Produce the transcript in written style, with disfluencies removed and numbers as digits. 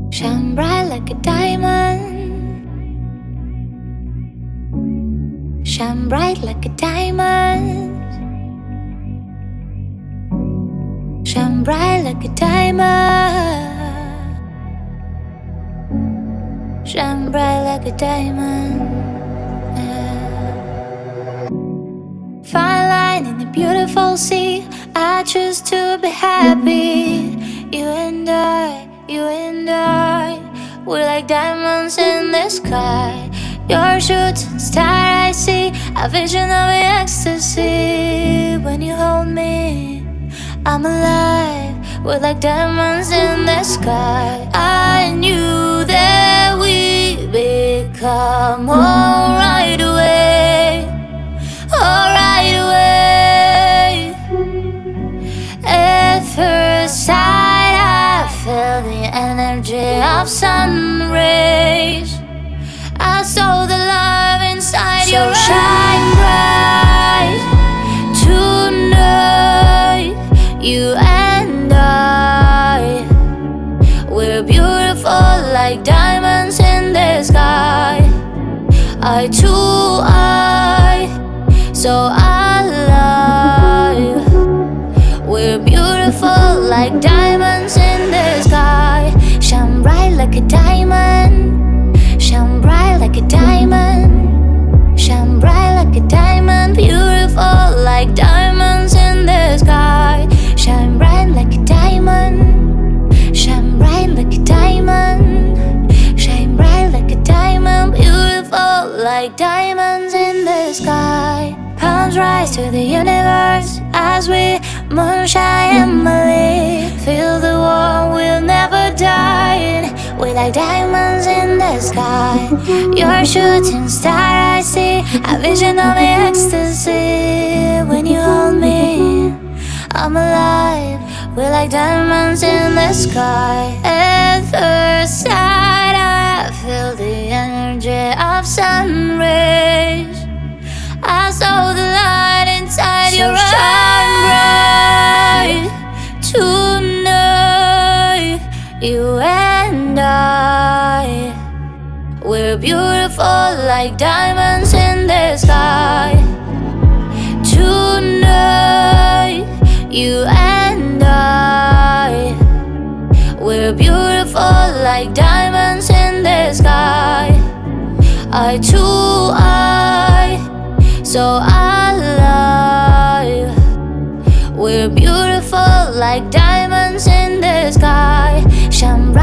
Shine bright like a diamond. Shine bright like a diamond. Shine bright like a diamond. Shine bright like a diamond. Fine line in a beautiful sea. I choose to be happy. You and I, we're like diamonds in the sky. Your shooting star I see, a vision of ecstasy. When you hold me, I'm alive. We're like diamonds in the sky. I knew that we'd become alright away, alright away. At first sight, I felt the energy of sun rays. I saw the love inside your eyes. Shine bright tonight. You and I, we're beautiful like diamonds in the sky. Eye to eye, so alive. We're beautiful like diamonds in the sky. Shine bright like a diamond. Shine bright like a diamond. Shine bright like a diamond. Beautiful like diamonds in the sky. Shine bright like a diamond. Shine bright like a diamond. Shine bright like a diamond. Beautiful like diamonds in the sky. Palms rise to the universe as we moonshine and Emily. Feel the warmth, we'll never die. We're like diamonds in the sky. You're a shooting star I see, a vision of ecstasy. When you hold me, I'm alive. We're like diamonds in the sky. At first sight, I feel the energy of sun rays. I saw the light inside your eyes. Shine bright tonight. You and I, we're beautiful like diamonds in the sky. Tonight, you and I, we're beautiful like diamonds in the sky. Eye to eye, so alive. We're beautiful like diamonds in the sky. Shine